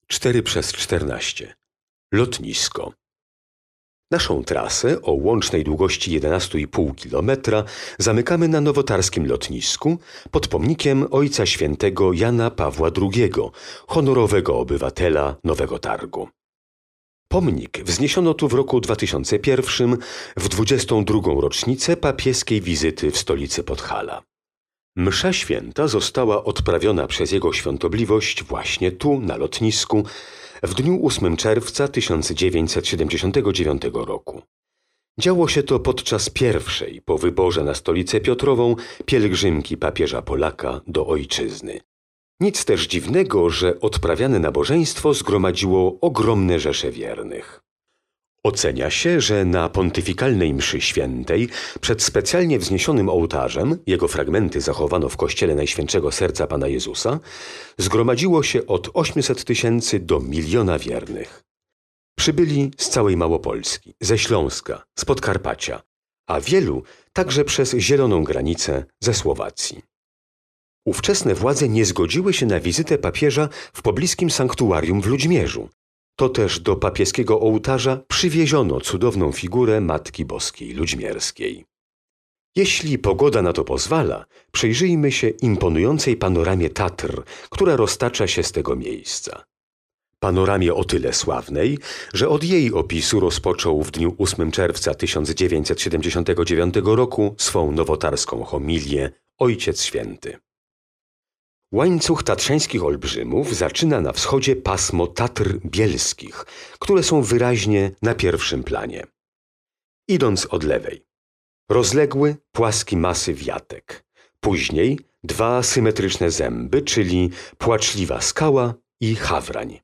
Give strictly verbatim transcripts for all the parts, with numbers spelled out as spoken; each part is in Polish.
cztery przez czternaście. Lotnisko. Naszą trasę o łącznej długości jedenaście i pół kilometra zamykamy na nowotarskim lotnisku pod pomnikiem Ojca Świętego Jana Pawła drugiego, honorowego obywatela Nowego Targu. Pomnik wzniesiono tu w roku dwa tysiące pierwszym w dwudziestą drugą rocznicę papieskiej wizyty w stolicy Podhala. Msza święta została odprawiona przez Jego Świątobliwość właśnie tu, na lotnisku, w dniu ósmego czerwca tysiąc dziewięćset siedemdziesiątego dziewiątego roku. Działo się to podczas pierwszej po wyborze na stolicę Piotrową pielgrzymki papieża Polaka do ojczyzny. Nic też dziwnego, że odprawiane nabożeństwo zgromadziło ogromne rzesze wiernych. Ocenia się, że na pontyfikalnej mszy świętej przed specjalnie wzniesionym ołtarzem, jego fragmenty zachowano w kościele Najświętszego Serca Pana Jezusa, zgromadziło się od ośmiuset tysięcy do miliona wiernych. Przybyli z całej Małopolski, ze Śląska, z Podkarpacia, a wielu także przez zieloną granicę ze Słowacji. Ówczesne władze nie zgodziły się na wizytę papieża w pobliskim sanktuarium w Ludźmierzu. To też do papieskiego ołtarza przywieziono cudowną figurę Matki Boskiej Ludźmierskiej. Jeśli pogoda na to pozwala, przyjrzyjmy się imponującej panoramie Tatr, która roztacza się z tego miejsca. Panoramie o tyle sławnej, że od jej opisu rozpoczął w dniu ósmego czerwca tysiąc dziewięćset siedemdziesiątego dziewiątego roku swą nowotarską homilię Ojciec Święty. Łańcuch tatrzańskich olbrzymów zaczyna na wschodzie pasmo Tatr bielskich, które są wyraźnie na pierwszym planie. Idąc od lewej. Rozległy, płaski masyw Jatek. Później dwa symetryczne zęby, czyli Płaczliwa Skała i Hawrań.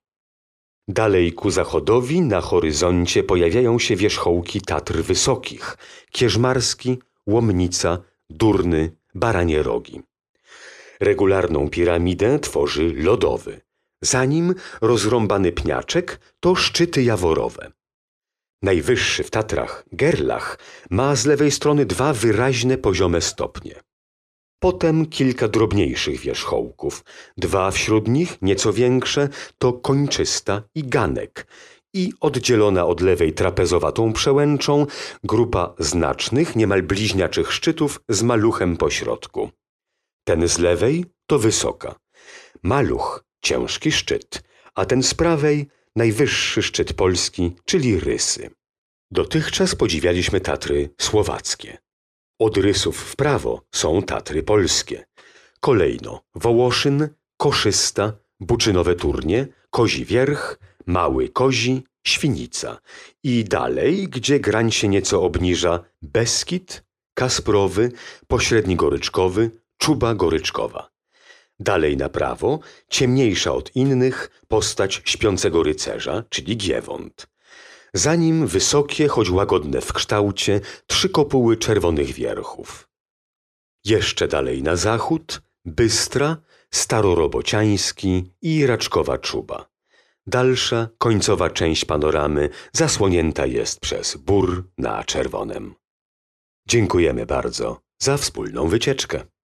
Dalej ku zachodowi na horyzoncie pojawiają się wierzchołki Tatr Wysokich, Kierzmarski, Łomnica, Durny, Baranie Rogi. Regularną piramidę tworzy Lodowy. Za nim rozrąbany pniaczek to szczyty jaworowe. Najwyższy w Tatrach, Gerlach, ma z lewej strony dwa wyraźne poziome stopnie. Potem kilka drobniejszych wierzchołków. Dwa wśród nich, nieco większe, to Kończysta i Ganek i oddzielona od lewej trapezowatą przełęczą grupa znacznych, niemal bliźniaczych szczytów z maluchem pośrodku. Ten z lewej to Wysoka. Maluch, ciężki szczyt, a ten z prawej najwyższy szczyt Polski, czyli Rysy. Dotychczas podziwialiśmy Tatry słowackie. Od Rysów w prawo są Tatry polskie. Kolejno Wołoszyn, Koszysta, Buczynowe Turnie, Kozi Wierch, Mały Kozi, Świnica i dalej, gdzie grań się nieco obniża, Beskid, Kasprowy, Pośredni Goryczkowy, Czuba Goryczkowa. Dalej na prawo, ciemniejsza od innych, postać Śpiącego Rycerza, czyli Giewont. Za nim wysokie, choć łagodne w kształcie, trzy kopuły czerwonych wierchów. Jeszcze dalej na zachód, Bystra, Starorobociański i Raczkowa Czuba. Dalsza, końcowa część panoramy zasłonięta jest przez Bór na Czerwonem. Dziękujemy bardzo za wspólną wycieczkę.